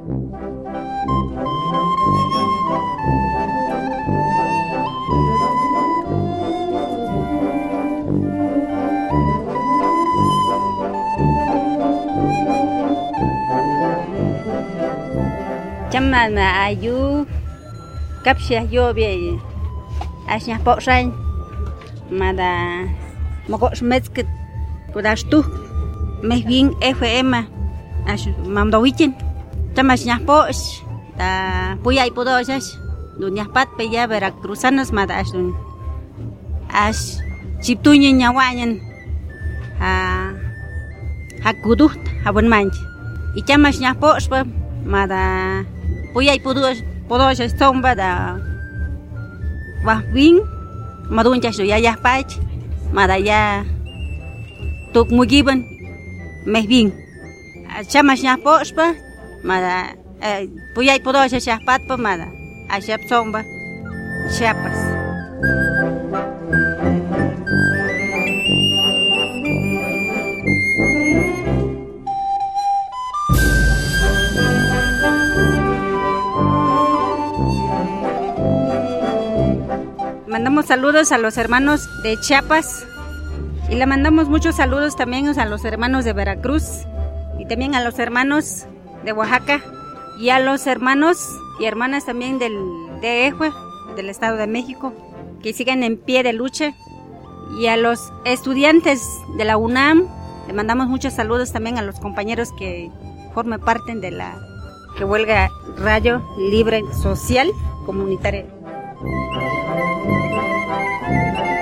Chama na ayu kapsia yo be asnya poksai mada mokos metskit pudastu mehvin FM as mamdawichin chama asnya pos ta puyai podosas dunya pat peya veracruzanas mada asun as chiptuñi nyawañan hakudu habon manch y chama asnya pos pa mada puyai podosas tomba da wahwin maduncha ya pach mada ya tuk mugiban mehvin chama asnya pos pa mada puyay podosas shahpat pa mada ashap somba Chiapas. Mandamos saludos a los hermanos de Chiapas y le mandamos muchos saludos también a los hermanos de Veracruz y también a los hermanos de Oaxaca y a los hermanos y hermanas también del DF, del Estado de México, que siguen en pie de lucha, y a los estudiantes de la UNAM le mandamos muchos saludos también a los compañeros que forman parte de la huelga Radio Libre Social Comunitaria.